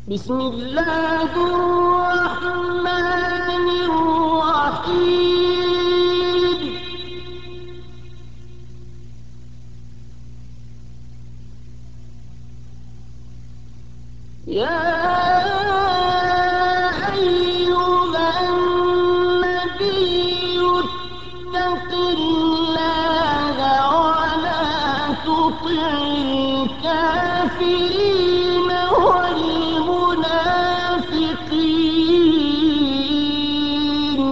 بسم الله الرحمن الرحيم. يا أيها النبي اتق الله ولا تطع الكافرين والمنافقين.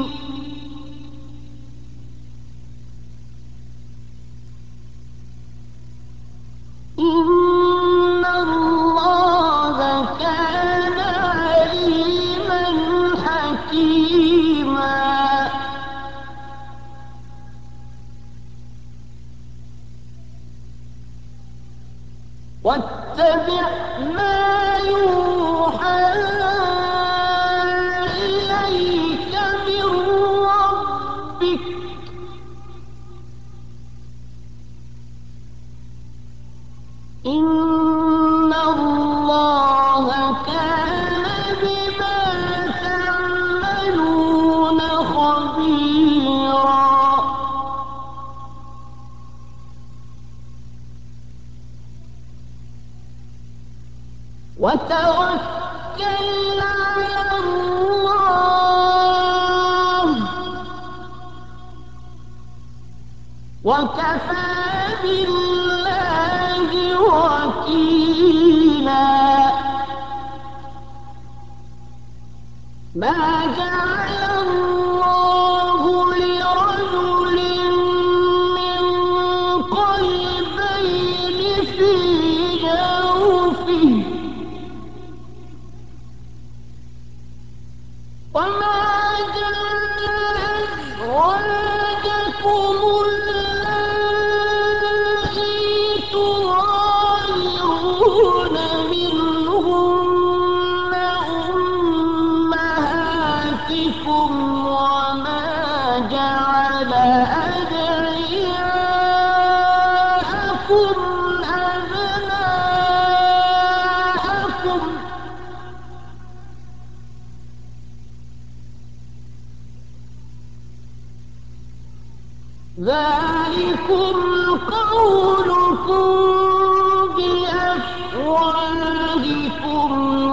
إن الله كان عليما حكيما. واتبع ما يوحى إليك من ربك. إن الله كان بما تعملون خبيرا. وتوكل على الله وكفى بالله وكيلا. ما جعل الله لرجل من قلبين في جوفه وما جعل أزواجكم اللائي تظاهرون منهن أمهاتكم وما جعل أدعياءكم أبناءكم ذلكم قولكم بأفواهكم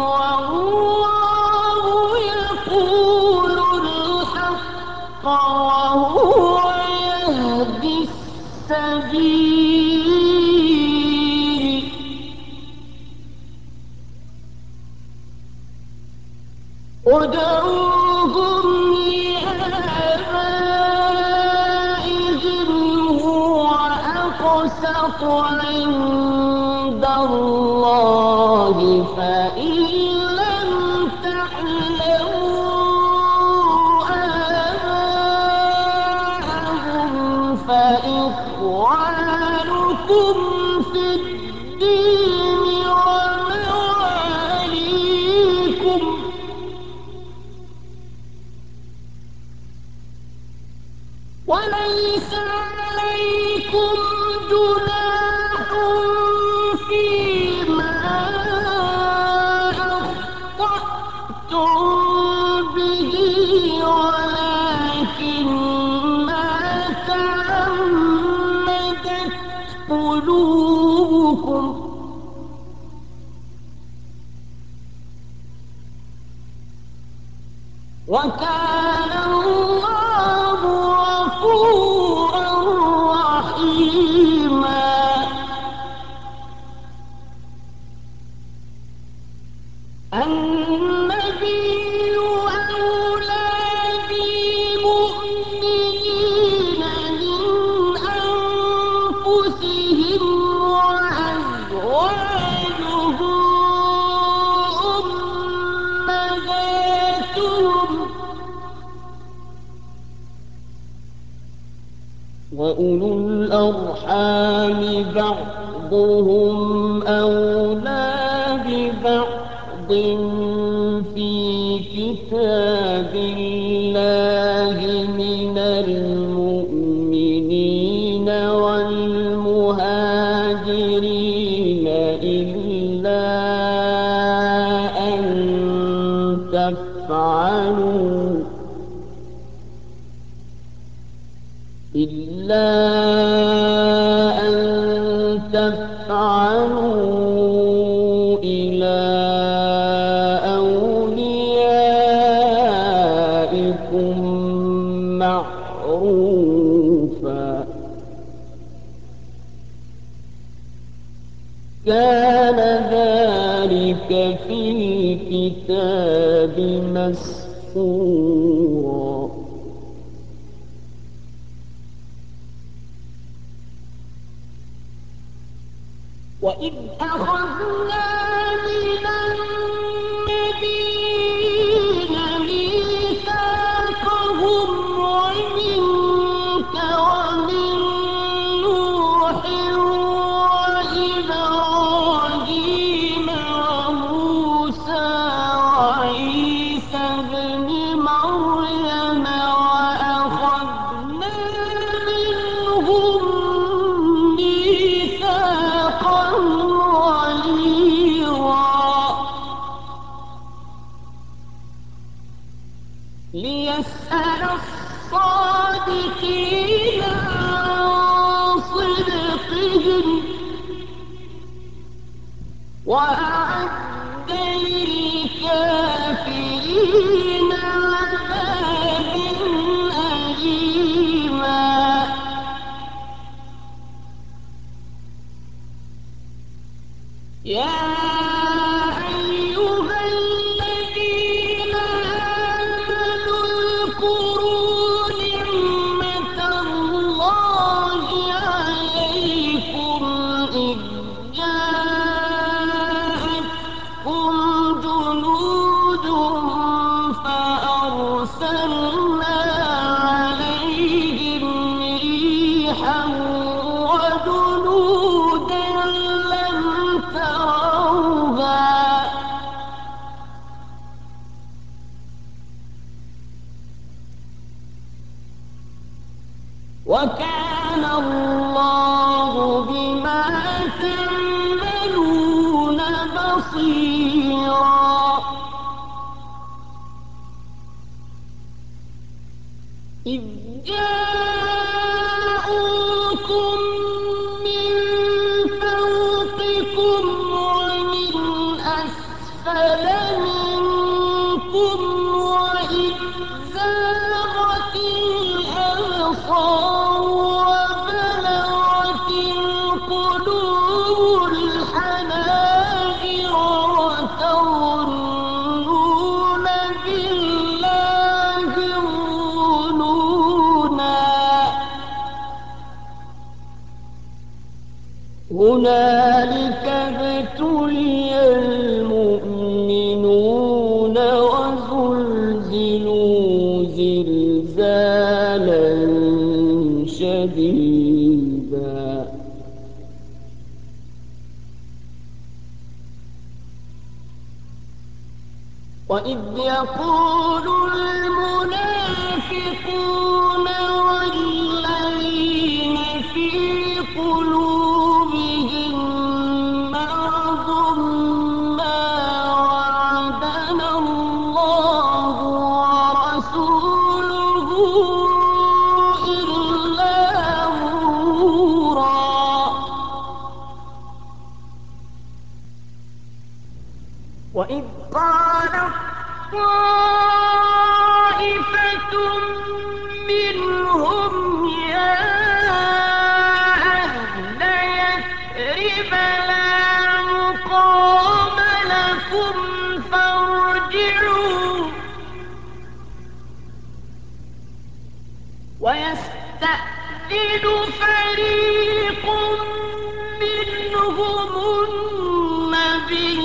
والله يقول الحق وهو يهدي السبيل. ادعوهم لآبائهم هو أقسط عند الله فإن لم تعلموا آباءهم فإخوانكم في الدين ومواليكم. وليس عليكم جناح فيما أخطأتم به ولكن ما تعمدت قلوبكم. وكان الله غفورا رحيما. النبي أولى بالمؤمنين من أنفسهم وأزواجه أمهاتهم وأولو الأرحام بعضهم أولى ببعض في كتاب الله من المؤمنين والمهاجرين إلا أن تفعلوا إلا أن تفعلوا إلى أوليائكم معروفا كان ذلك في الكتاب مسطورا وإذ أخذنا من النبيين ميثاقهم ومنك ومن نوح وإبراهيم وموسى وعيسى ابن مريم وأخذنا منهم ميثاقا غليظا ليسأل الصادقين عن صدقهم وأعد للكافرين عذابا أليما يا أيها الذين آمنوا اذكروا نعمة الله عليكم إذ جاءتكم جنود فأرسلنا عليهم ريحا وجنودا لم تروها وكان الله بما تعملون بصيرا إذ جاءوكم من فوقكم ومن أسفل منكم وإذ زاغت الأبصار وبلغت القلوب الحناجر وتظنون بالله الظنونا هنالك ابتلي المؤمنون وزلزلوا زلزالا شديدا وإذ يقول المنافقون والذين في قلوبهم مرض ما وعدنا الله ورسوله إلا غرورا وإذ قالت طائفة منهم يا أهل يثرب لا مقام لكم فارجعوا ويستأذن فريق منهم النبي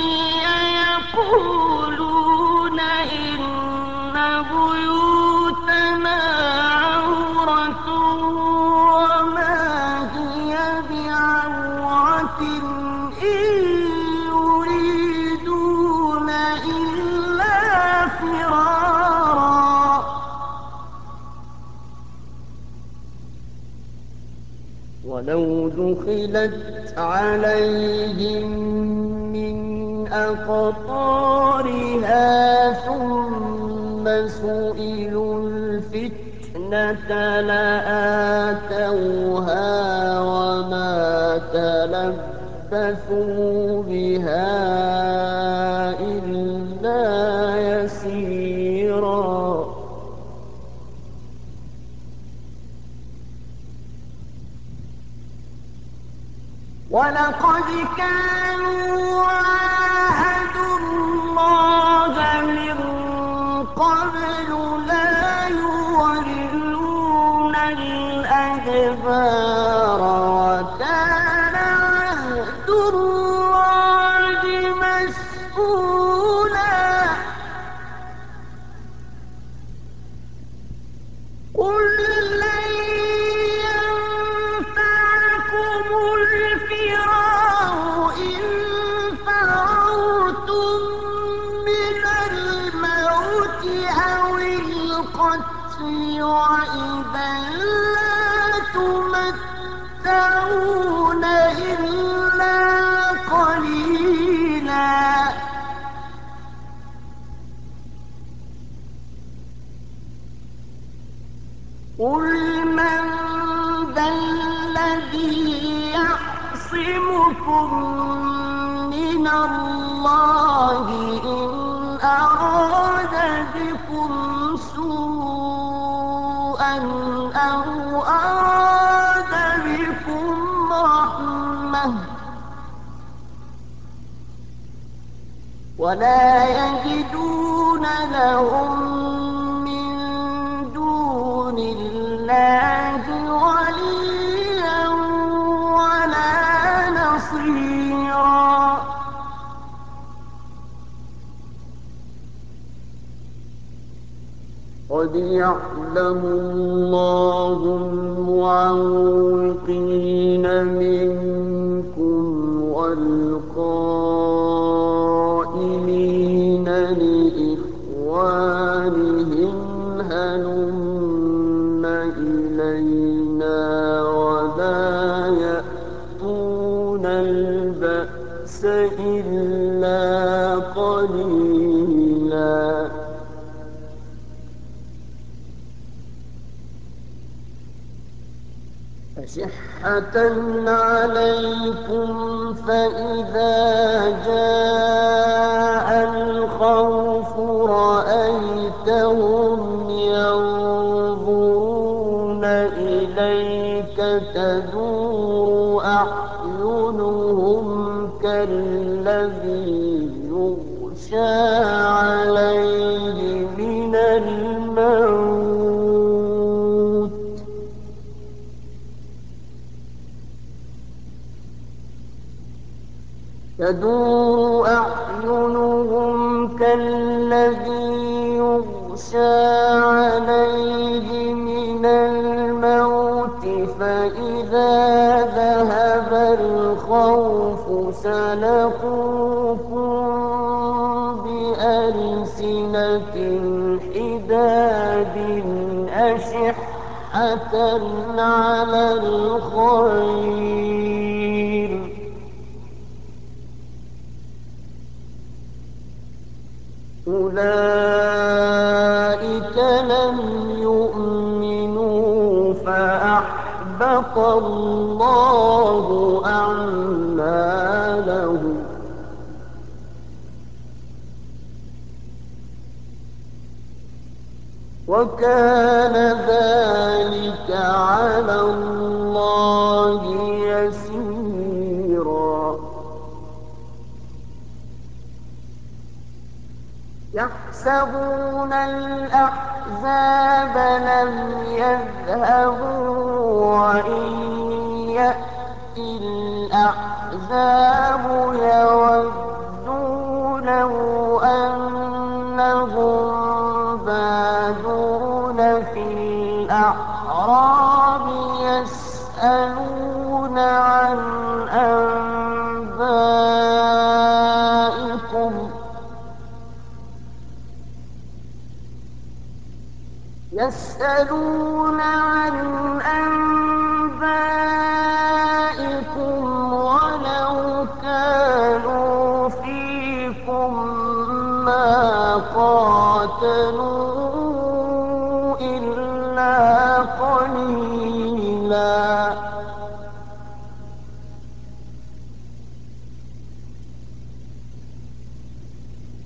يقولون إن بيوتنا عورة وما هي بعورة إن يريدون إلا فرارا ولو دخلت عليهم من أقطارها ثم سئلوا الفتنة لآتوها وما تلبثوا بها إلا يسيرا. ولقد كانوا عاهدوا الله من قبل لا يولون الأدبار وكان عهد الله مسؤولا. قل لن ينفعكم الفرار إن فررتم من الموت أو القتل وإذا لا تمتعون إلا قليلا. قل من ذا الذي يعصمكم من الله إن أراد بكم سوءا أو أراد بكم رحمة ولا يجدون لهم من دون الله وليا ولا نصيرا. قد يعلم الله المعوقين منكم والقائلين لإخوانهم هلم إلينا ولا يأتون البأس إلا قليلا. أشحة عليكم فإذا جاء الخوف رأيتهم ينظرون إليك تدور أعينهم كالذي يغشى عليه من الموت تدور أعينهم كالذي يغشى عليه من الموت فإذا ذهب الخوف سلقوكم بألسنة حداد أشحة على الخير أولئك لم يؤمنوا فأحبط الله أعمالهم وكان ذلك على الله يسيرا. يحسبون الأحزاب لم يذهبوا وإن يأتي الأحزاب يودوا لو أنهم بادون في الأعراب يسألون عن أنبائكم ولو كانوا فيكم ما قاتلوا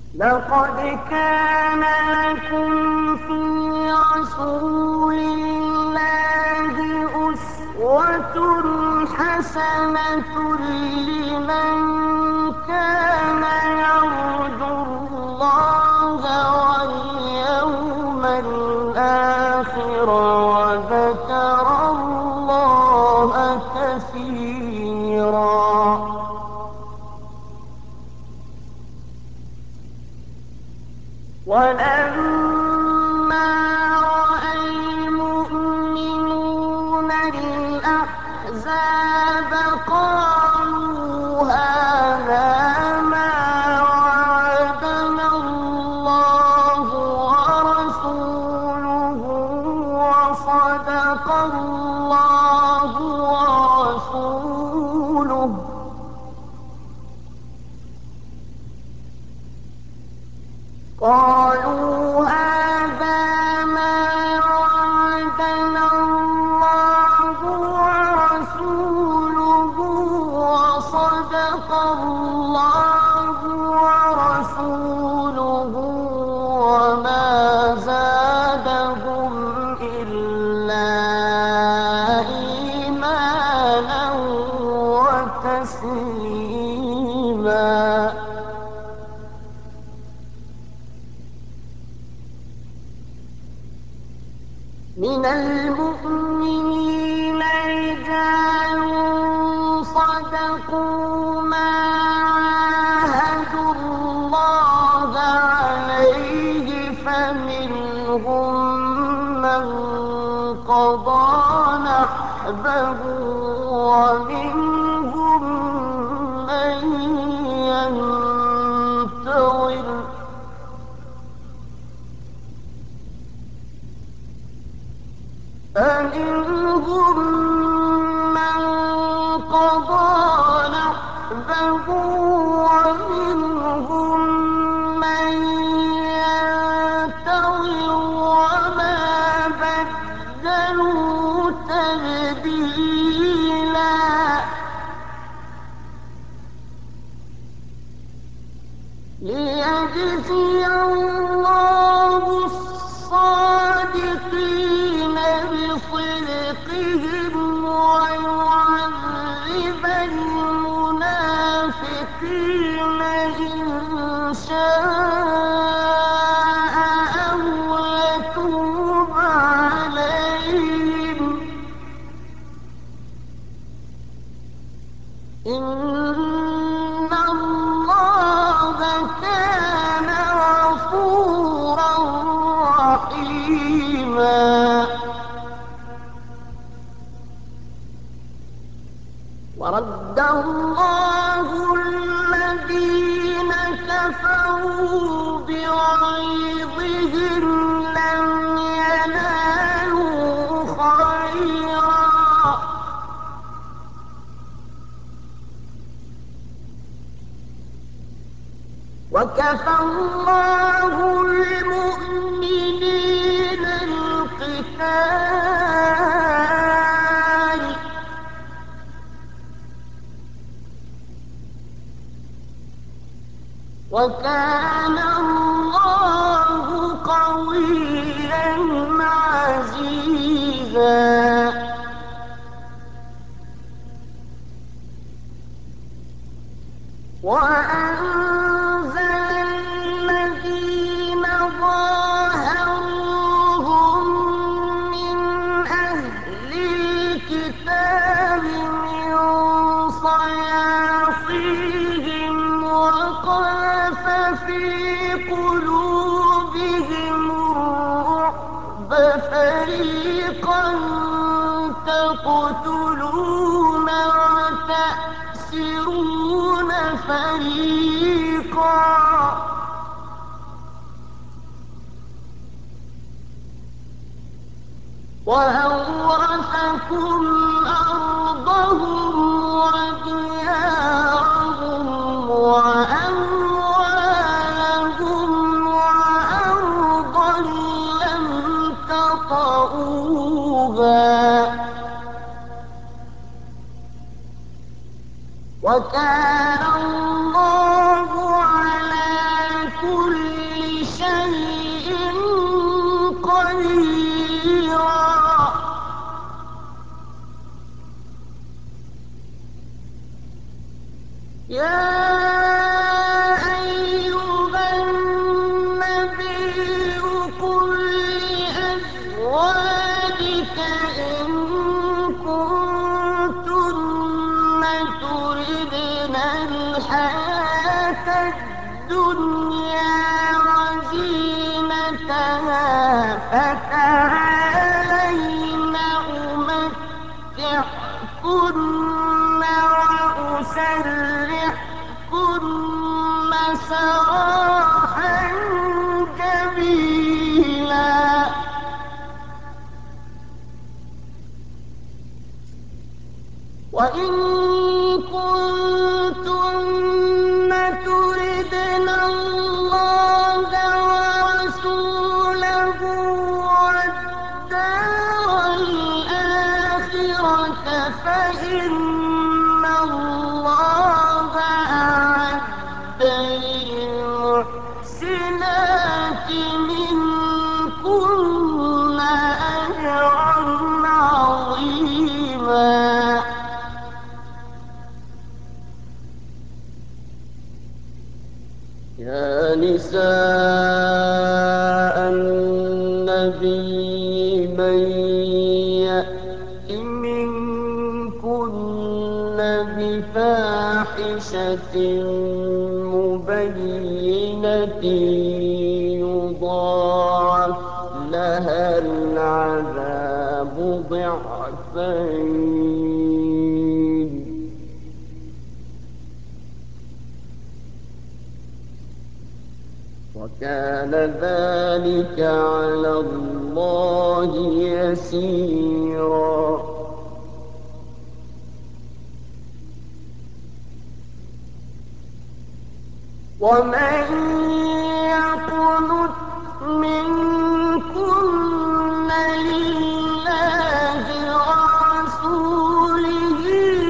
لقد كان لكم في رسول الله أسوة حسنة لمن كان يرجو الله واليوم الآخر وذكر الله كثيرا. ولما رأى المؤمنون الأحزاب قالوا هذا ما وعدنا الله ورسوله وصدق الله ورسوله. قالوا هذا ما وعدنا الله ورسوله وصدق الله ورسوله وما زادهم إلا إيمانا وتسليما. من المؤمنين رجال صدقوا ما عاهدوا الله عليه فمنهم من قضى نحبه ومنهم من ينتظر. فمنهم من قضى نحبه ومنهم من ينتظر وما بدلوا تبديلا. ليجزي الله الصادقين بصدقهم ويعذب المنافقين إن شاء أو يتوب عليهم. إن الله كان غفورا رحيما. ورد الله الذين كفروا بغيظهم لم ينالوا خيرا وكفى الله المؤمنين القتال وكان الله قويا عزيزا. وأنزل الذين ظاهروهم من أهل الكتاب من صياصيهم وقذف في قلوبهم الرعب فريقا تقتلون وتأسرون فريقا وأورثكم أرضهم وديارهم وأموالهم وأرضا لم تطئوها وكان الله على كل فتعالين أمتعكن وأسرحكن سراحا جميلا. وإن كنتن تردن الله ورسوله والدار الآخرة فإن الله أعد للمحسنات منكن أجرا عظيما. يا نساء النبي من يأت منكن بفاحشة مبينة يضاعف لها العذاب ضعفين، وكان ذلك على الله يسيرا. ومن يقنت منكن لله ورسوله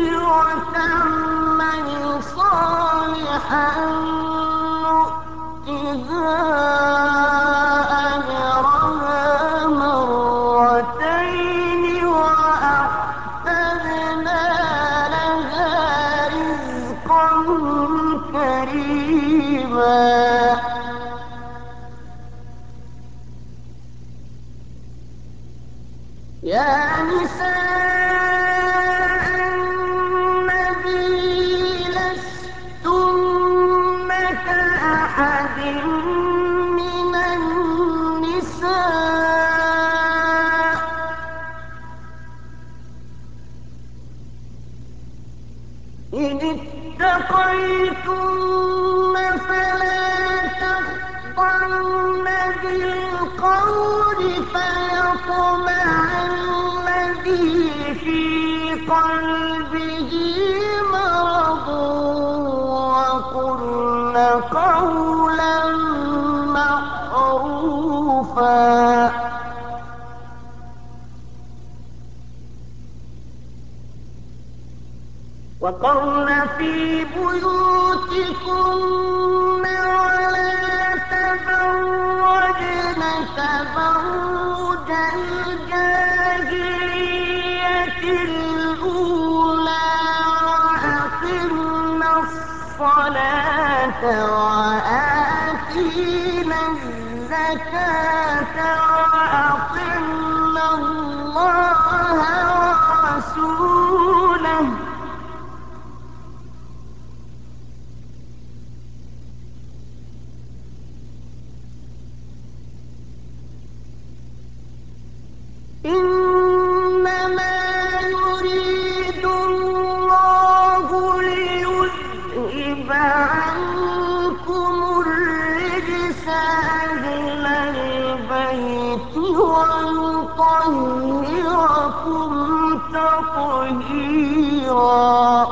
وتعمل صالحا نؤتها أجرها مرتين وأعتدنا لها رزقا كريما. يا نساء النبي لستن كأحد من النساء إن اتقيتن فلا تخضعن بالقول فيطمع الذي في قلبه مرض وقلن قولا معروفا. وقرن في بيوتكن ولا تبرجن تبرج الجاهلية الأولى وأقمنا الصلاة وآتينا الزكاة وأطعنا الله ورسوله إنما يريد الله ليذهب عنكم الرجس أهل البيت ويطهركم تطهيرا.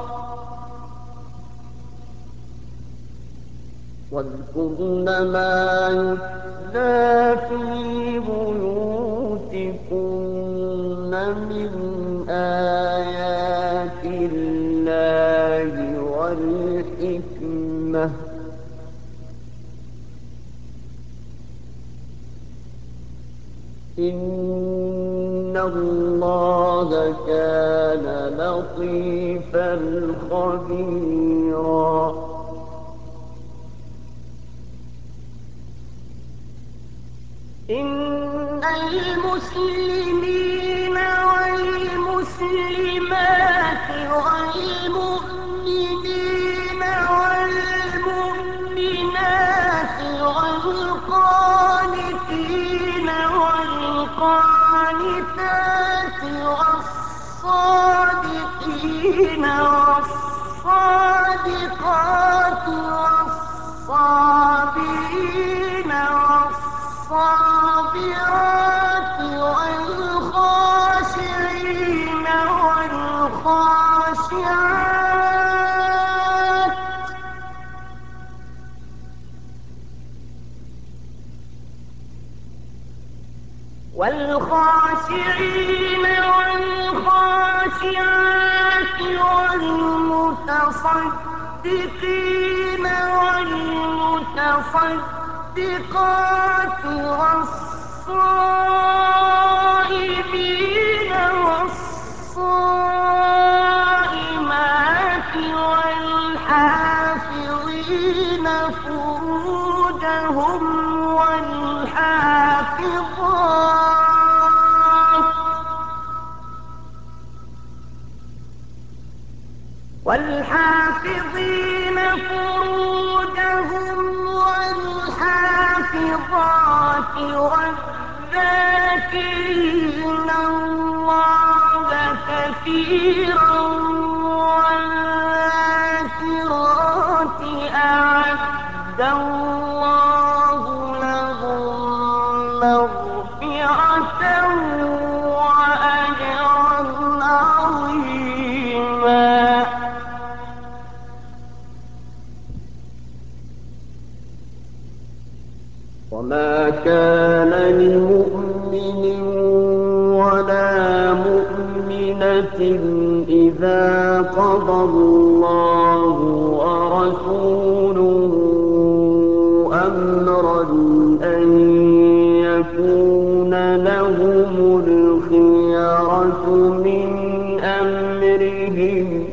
واذكرن ما يتلى في بيوتكن من آيات الله والحكمة إن الله كان لطيفا خبيرا. إن المسلمين والمسلمات والمؤمنين والمؤمنات والقانتين والقانتات والصادقين والصادقات والصابرين والصابرات والخاشعين والخاشعات والخاشعين والخاشعات والمتصدقين والمتصدقات والصائمين والصائمات والحافظين فروجهم والحافظين فروجهم والحافظات والذاكرين الله كثيرا والذاكرات أعد الله لهم مغفرة وأجرا عظيما. وما كان لمؤمن ولا مؤمنة إذا قضى الله ورسوله أمرا أن يكون لهم الخيرة من أمرهم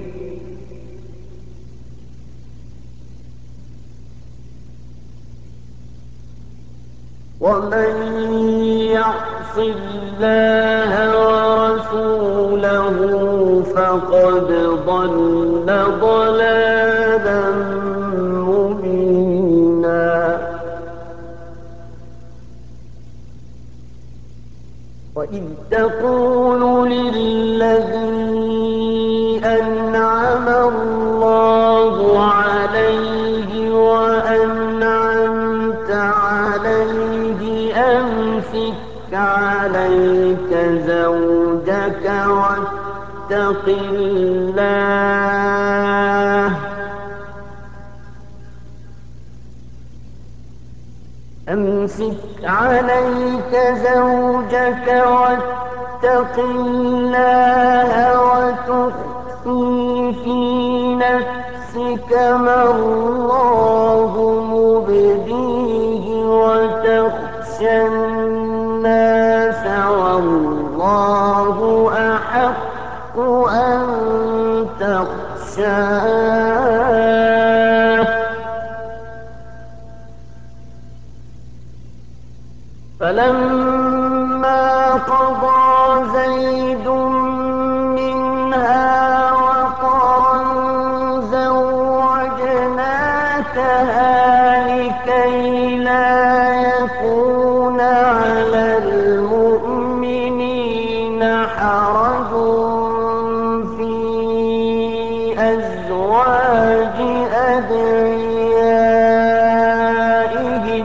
ومن يعص الله ورسوله فقد ضل ضلالا مبينا. وإذ تقول للذي أنعم الله عليه وأنعمت عليه أمسك عليك زوجك واتق الله أمسك عليك زوجك واتق الله وتخفي في نفسك ما الله مبديه وتخشى الناس والله أحق أن تخشاه. فلما قضى زيد منها وطرا زوجناكها لكي لا يكون على المؤمنين حرج في أزواج أدعيائهم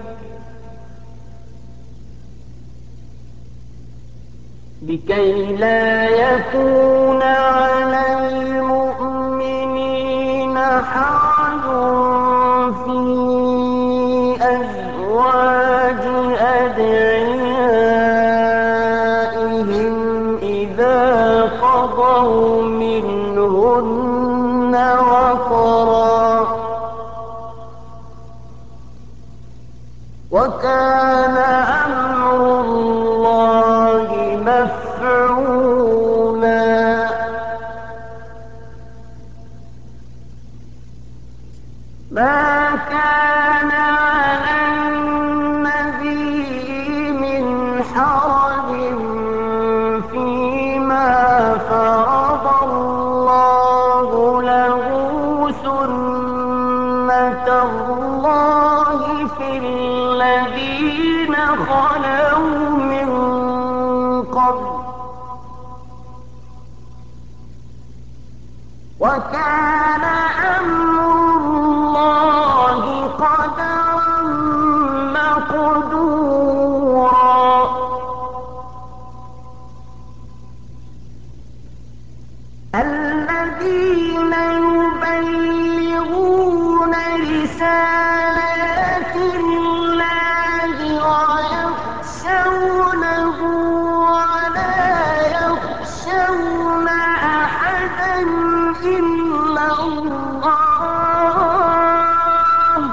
لكي لا يكون على المؤمنين حرج في أزواج أدعيائهم إذا قضوا منهن وطرا وكان أمر الله مفعولا. ما كان على النبي من حرج فيما فرض الله له سنة الله في الذين خلوا من وكان أمر الله قدرا مقدورا. الذين يبلغون رسالات الله ويخشونه ولا يخشون أحدا إلا الله،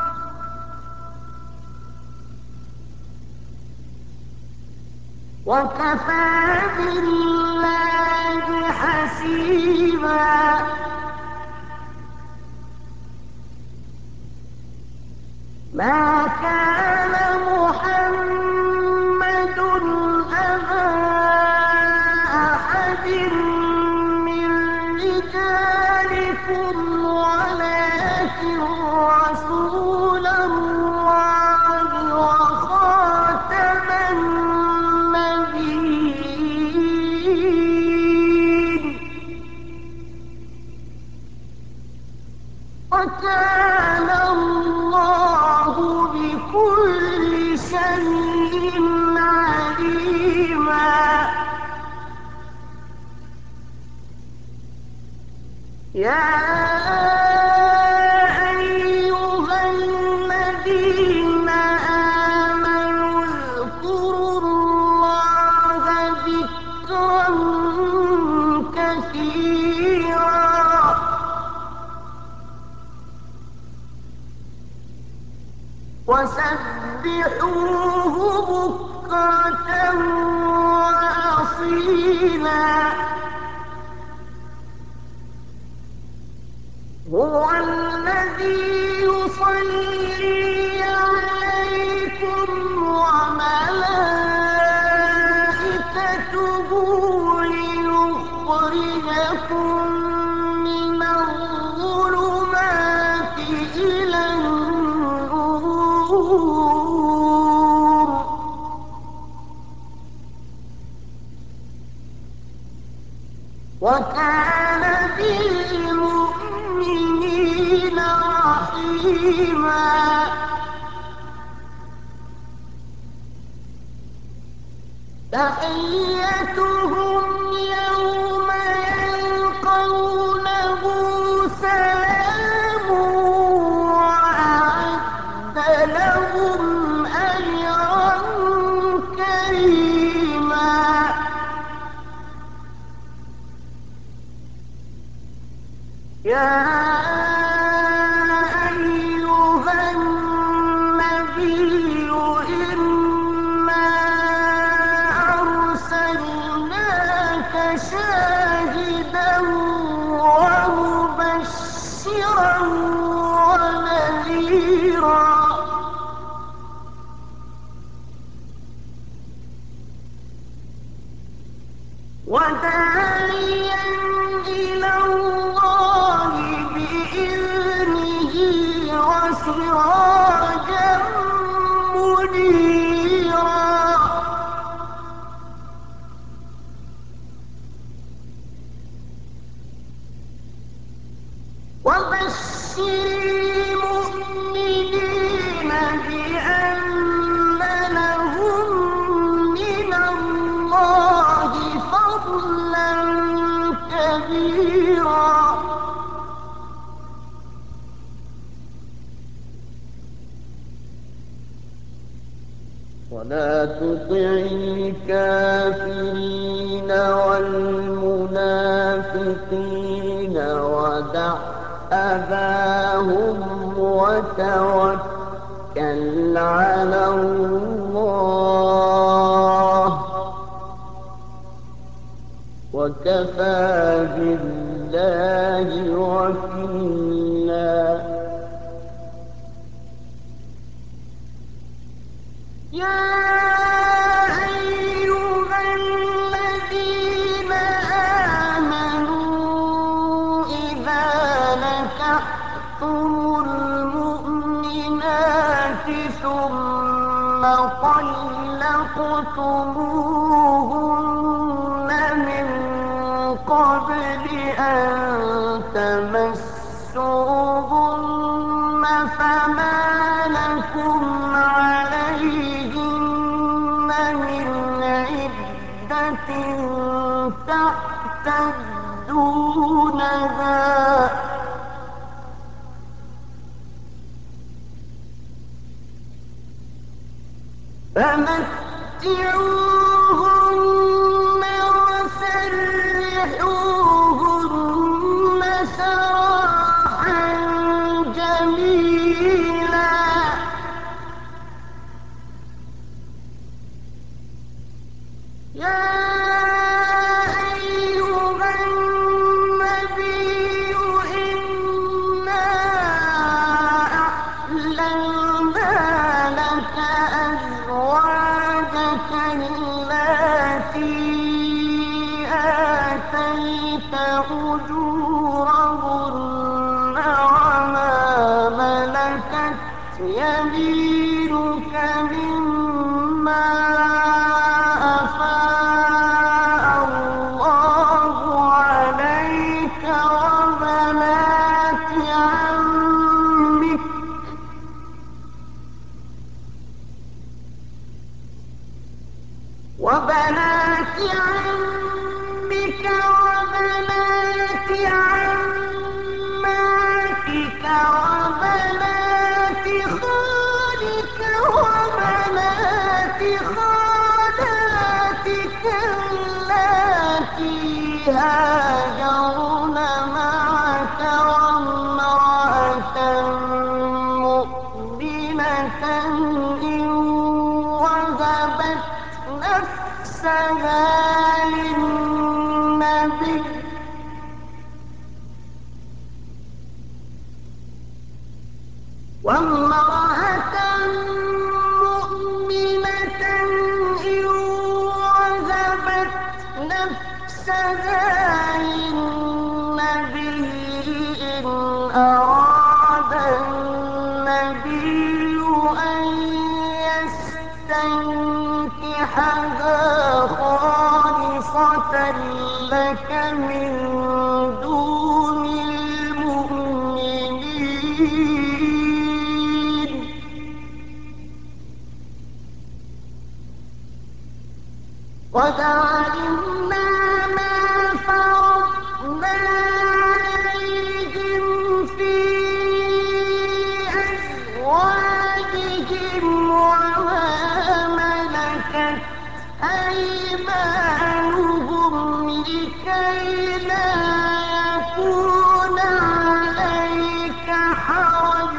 وكفى بالله حسيبا. ما كان محمد أبا أحد من رجالكم ولكن رسول الله وخاتم النبيين، وكان الله بكل شيء عليما. يا أيها الذين آمنوا اذكروا الله ذكرا كثيرا وسبحوه بكرة وأصيلا. هو الذي يصلي عليكم وملائكته ليخرجكم من الظلمات إلى النور، وكان بالمؤمنين رحيما. تحيتهم يوم يلقونه سلام وأعد لهم أجرا كريما. يا أيها النبي إنا أرسلناك شاهدا ومبشرا ونذيرا وداعيا إلى الله بإذنه وسراجا منيرا. وبشر المؤمنين بأن لهم من الله فضلا كبيرا. ولا تطع الكافرين والمنافقين ودع أذاهم وتوكل على الله، وكفى بالله وكيلا. يا أيها الذين آمنوا إذا نكحتم المؤمنات ثم طلقتموهن من قبل أن عليهن من عدة تعتدونها فمتعوهن وسرحوهن سراحا جميلا. يا أيها النبي إنا أحللنا لك أزواجك التي آتيت أجورهن وما ملكت يمينك مما أفاء الله عليك وبنات عمك وبنات عماتك وبنات خالك وبنات خالاتك اللاتي هاجرن معك وامرأة مؤمنة إن وهبت نفسها للنبي وامرأة مؤمنة إن وهبت نفسها للنبي إن أراد النبي أن يستنكحها خالصة لك من دون المؤمنين. قد علمنا ما فرضنا عليهم في أزواجهم وما ملكت أيمانهم لكي لا يكون عليك حرج.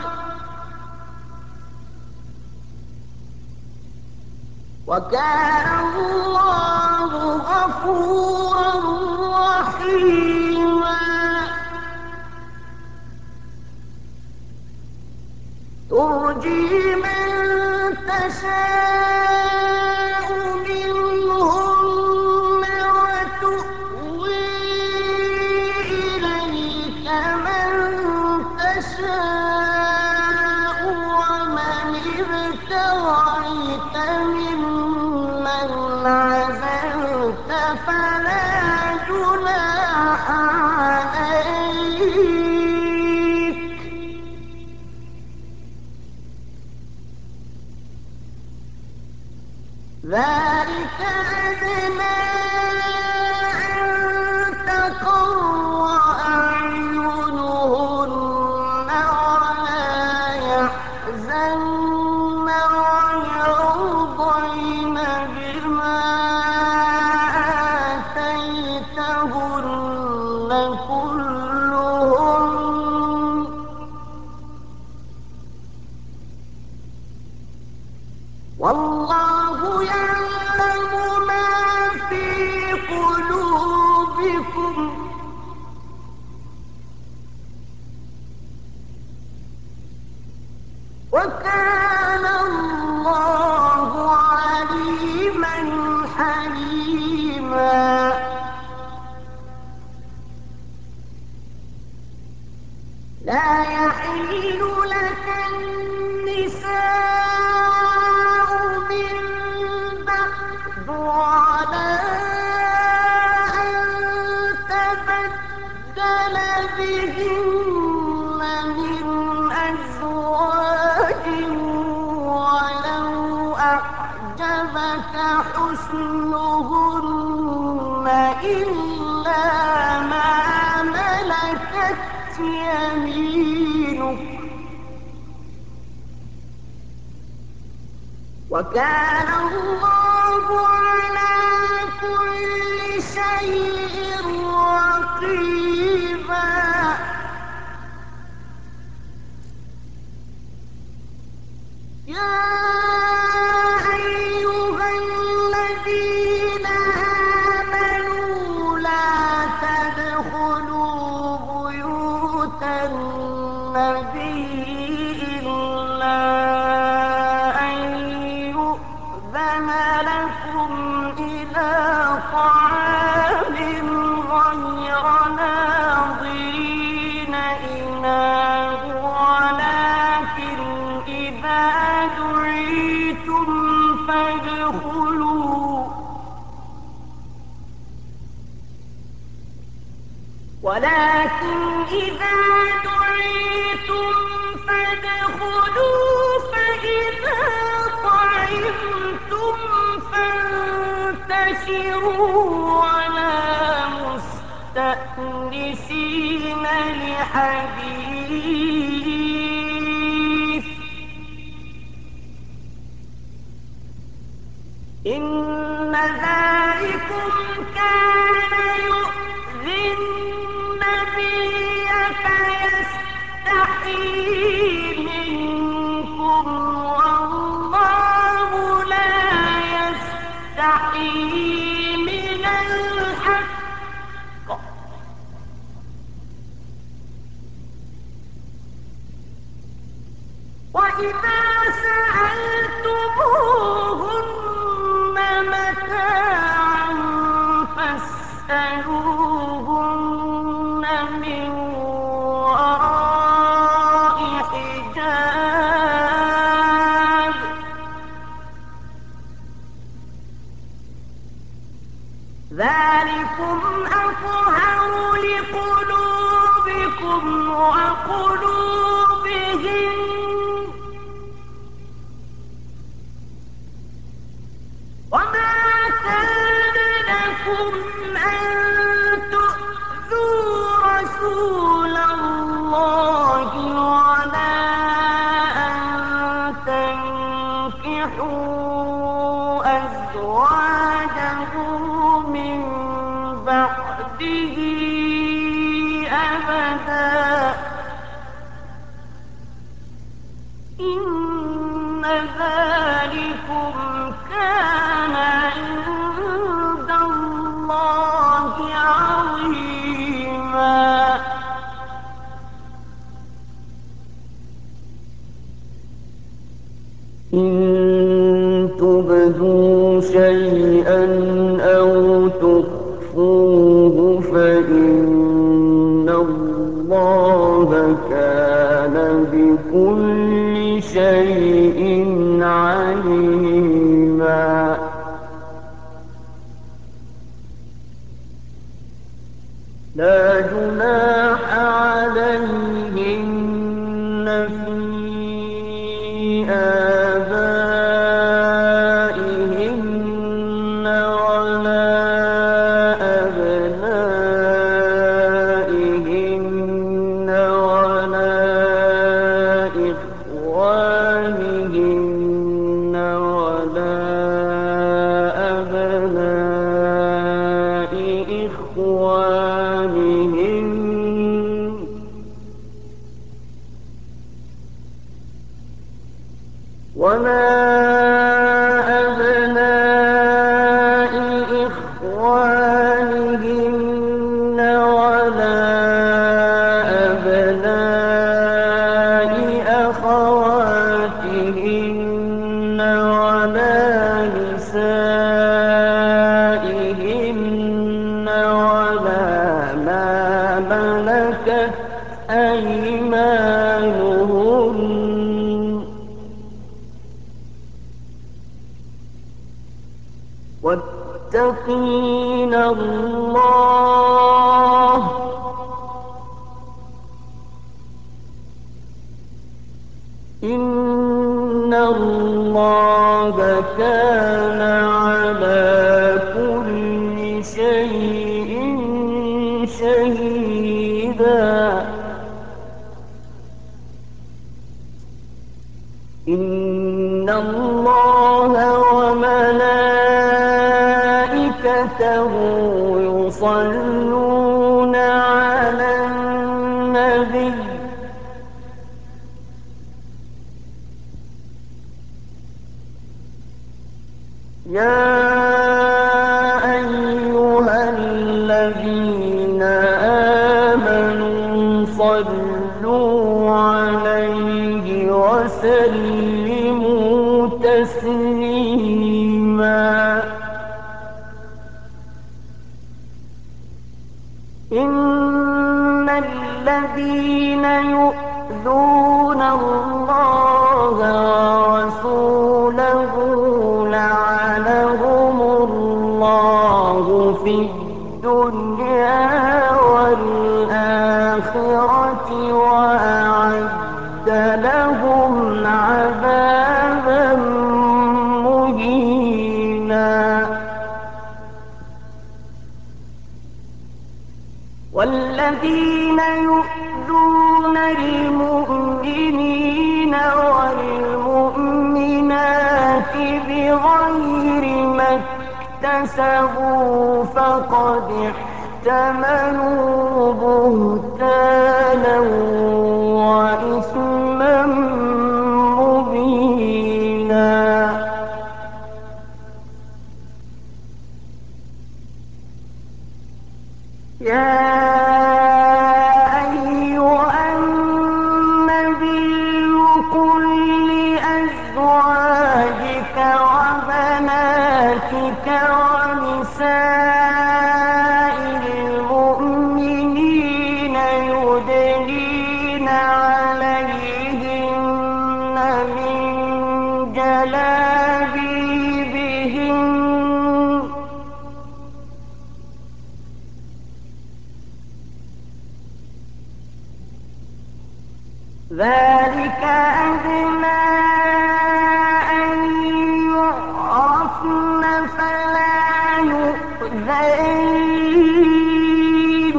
وكان الله غفورا رحيما. ترجي من تشاء منهن وتؤوي إليك من تشاء ومن ابتغيت ممن عزلت فلا جناح عليك. ذلك أدنى أن تقر أعينهن ولا يحزن ويرضين بما آتيتهن كلهن والله يعلم ما في قلوبكم وكان الله عليما حليما. لا يحل لك النساء من حسنهن إلا ما ملكت يمينك وكان الله على كل شيء رقيبا يا أيها الذين آمنوا لا تدخلوا بيوت النبي إلا أن يؤذن لكم إلى طعام غير ناظرين إناه ولكن إذا دعيتم فادخلوا فإذا طعمتم فانتشروا ولا مستأنسين لحديث إن ذلكم كان يؤذي النبي فيستحيي منكم والله لا يستحيي من الحق وإذا سألتموهن متاعا فاسألوهن من وراء حجاب ذلكم أطهر لقلوبكم وقلوبهم وما كان لكم أن تؤذوا رسول الله ولا أن تنكحوا أزواجه من بعده أبدا إن ذلكم كان عند الله عظيما إن تبدوا شيئا أو تخفوه فإن الله كان بكل شيء عليما لا جناح عليهن في آبائهن ولا أبنائهن ولا إخوانهن ولا أبناء إخوانهن ولا أبناء إخوانهن ولا أبناء أخواتهن ولا نسائهن ولا ما ملكت أيمانهن واتقين الله إن الله كان الله وملائكته يصلون على النبي يا أيها الذين آمنوا صلوا عليه وسلموا تسليما إن الذين يؤذون الله ورسوله لعنهم الله في الدنيا والآخرة وأعد لهم عذابا مهينا والذين يؤذون المؤمنين والمؤمنات بغير ما اكتسبوا فقد احتملوا بهتانا وإثما مبينا يا أيها النبي قل لأزواجك وبناتك ونساء المؤمنين يدنين عليهن من جلابيبهن ذلك أدنى أن يعرفن فلا يؤذين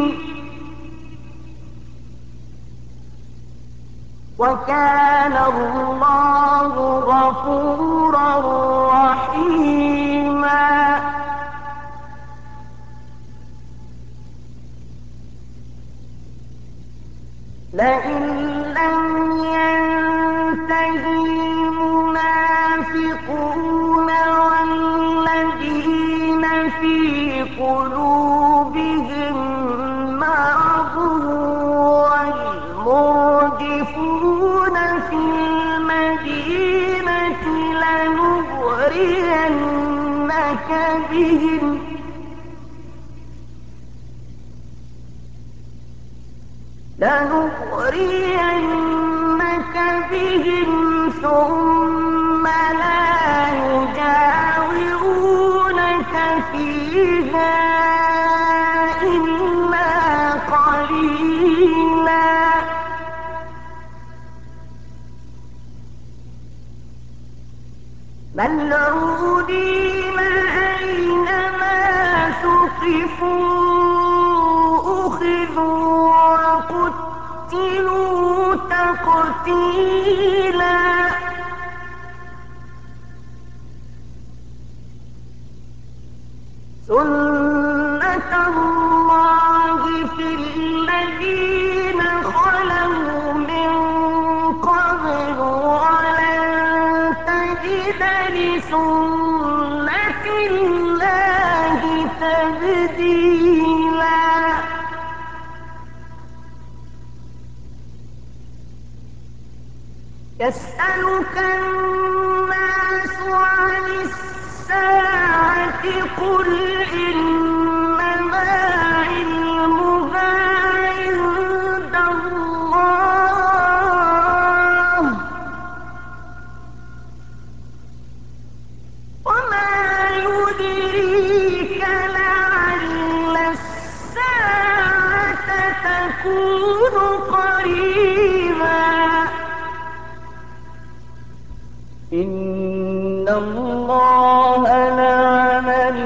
وكان الله غفورا رحيما لئن لم ينته المنافقون والذين في قلوبهم مرض والمرجفون في المدينة لنغرينك بهم ثم لا يجاورونك فيها إلا قليلا ملعونين أينما ثقفوا أخذوا وقتلوا تقتيلا سنة الله في الذين خلوا من قبل ولن تجد لسنة الله تبديلا يسألك الناس عن الساعة قل إنما علمها عند الله وما يدريك لعل الساعة تكون قريبا إن الله لعن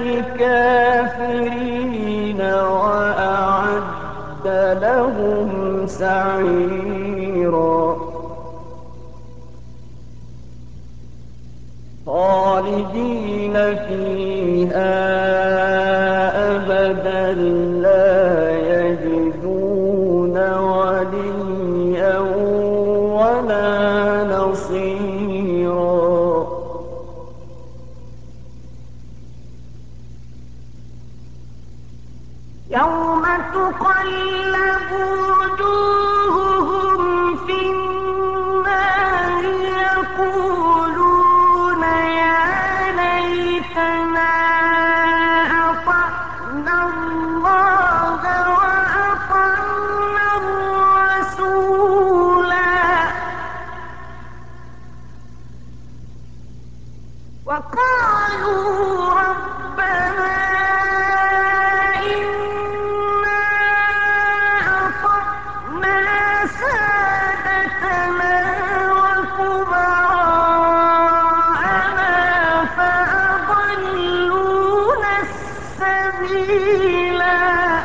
الكافرين وأعد لهم سعيرا خالدين فيها أبدا لا يجدون وليا ولا نصيرا. يوم تقلب وجوههم في النار يقولون يا ليتنا أطعنا الله وأطعنا الرسولا وقالوا ربنا إنا أطعنا سادتنا وكبراءنا فأضلونا السبيلا.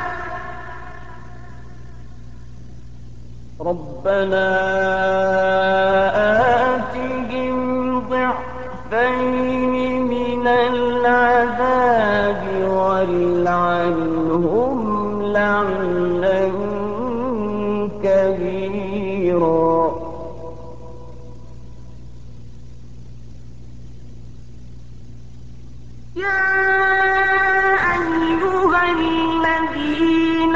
ربنا آتهم ضعفين من العذاب والعنهم لعنا كبيرا. يا أيها الذين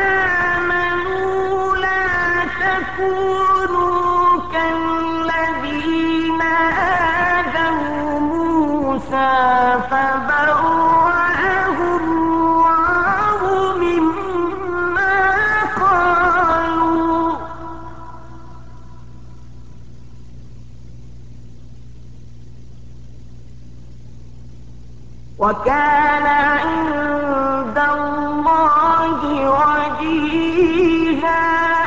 آمنوا لا تكونوا كالذين آذوا موسى فبرأه الله مما قالوا وكان عند الله وجيها.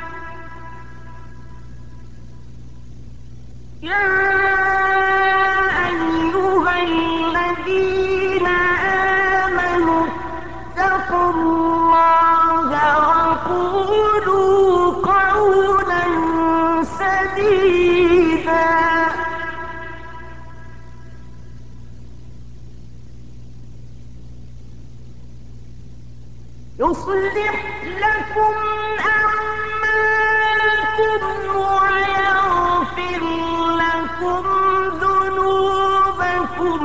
يا أيها الذين آمنوا اتقوا الله وقولوا قولا سديدا يصلح لكم أعمالكم ويغفر لكم ذنوبكم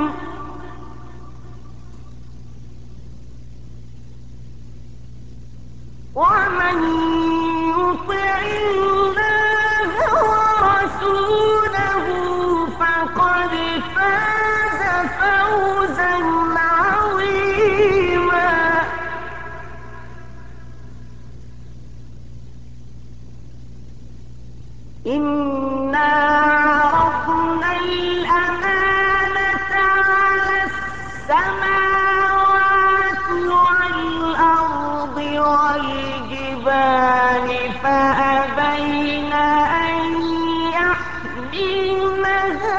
ومن يطع الله ورسوله فقد فاز فوزا عظيما. إنا عرضنا الأمانة على السماوات والأرض والجبال فأبين أن يحملنها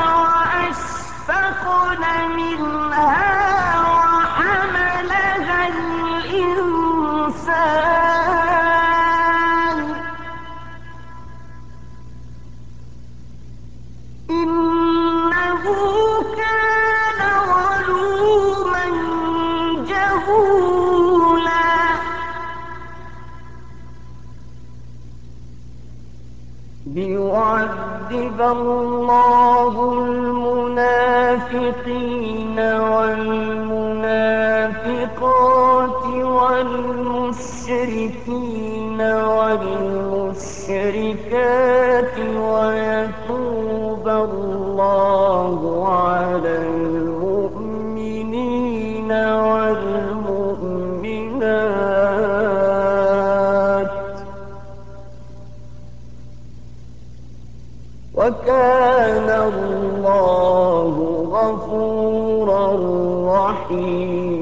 وأشفقن منها وحملها الإنسان إنه كان ظلوما جهولا. ليعذب الله المنافقين والمنافقات والمشركين والمشركات ويتوب الله على المؤمنين والمؤمنات وكان الله غفورا رحيما.